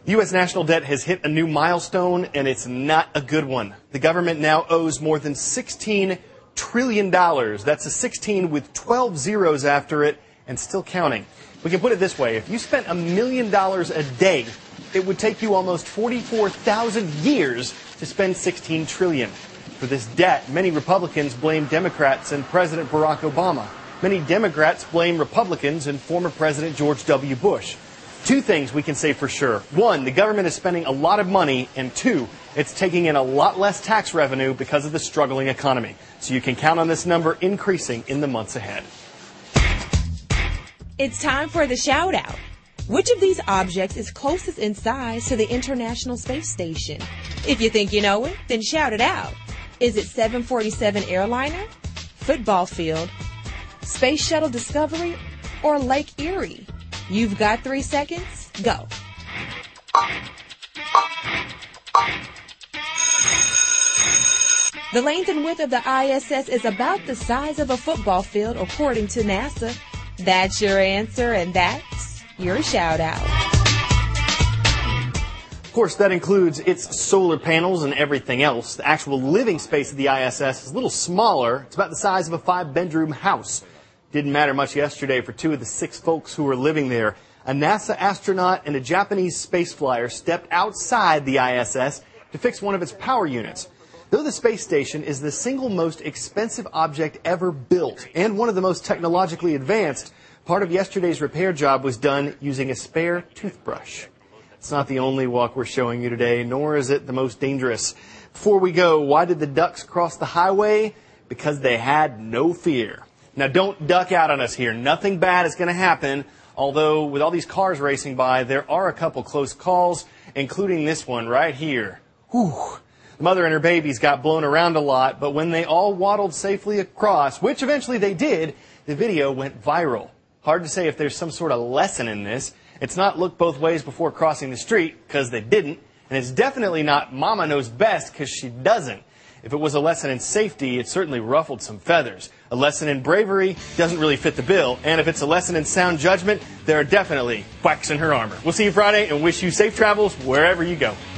U.S. national debt has hit a new milestone, and it's not a good one. The government now owes more than $16 trillion. That's a 16 with 12 zeros after it, and still counting. We can put it this way. If you spent $1 million a day, it would take you almost 44,000 years to spend $16 trillion. For this debt, many Republicans blame Democrats and President Barack Obama. Many Democrats blame Republicans and former President George W. Bush. Two things we can say for sure. One, the government is spending a lot of money, and two, it's taking in a lot less tax revenue because of the struggling economy. So you can count on this number increasing in the months ahead. It's time for the shout out. Which of these objects is closest in size to the International Space Station? If you think you know it, then shout it out. Is it 747 airliner, football field, Space Shuttle Discovery, or Lake Erie? You've got 3 seconds. Go. The length and width of the ISS is about the size of a football field, according to NASA. That's your answer, and that's your shout out. Of course, that includes its solar panels and everything else. The actual living space of the ISS is a little smaller. It's about the size of a 5-bedroom house. Didn't matter much yesterday for 2 of the 6 folks who were living there. A NASA astronaut and a Japanese space flyer stepped outside the ISS to fix one of its power units. Though the space station is the single most expensive object ever built and one of the most technologically advanced, part of yesterday's repair job was done using a spare toothbrush. It's not the only walk we're showing you today, nor is it the most dangerous. Before we go, why did the ducks cross the highway? Because they had no fear. Now, don't duck out on us here. Nothing bad is going to happen, although with all these cars racing by, there are a couple close calls, including this one right here. Whew. The mother and her babies got blown around a lot, but when they all waddled safely across, which eventually they did, the video went viral. Hard to say if there's some sort of lesson in this. It's not look both ways before crossing the street, because they didn't. And it's definitely not Mama knows best, because she doesn't. If it was a lesson in safety, it certainly ruffled some feathers. A lesson in bravery doesn't really fit the bill. And if it's a lesson in sound judgment, there are definitely quacks in her armor. We'll see you Friday and wish you safe travels wherever you go.